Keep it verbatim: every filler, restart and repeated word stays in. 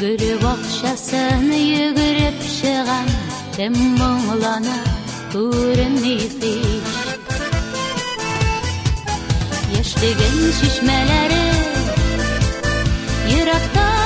Күреп акчасын йөгереп чыгам, кем моңлана күренми хиш. Яшьлеген чишмәләре еракта